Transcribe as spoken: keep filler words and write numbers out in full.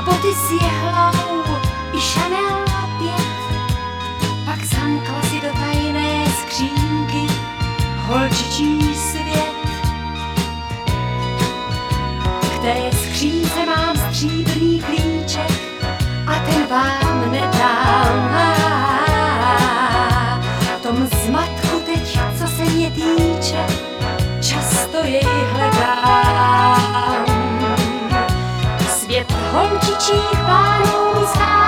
a boty s jehlou i Chanel pět. Pak zamkla si do tajné skřínky holčičí svět. K té skřínce mám stříbrný klíček a ten vám nedám. V tom zmatku teď, co se mě týče, často jej hledám. Svět holčičích pánů schází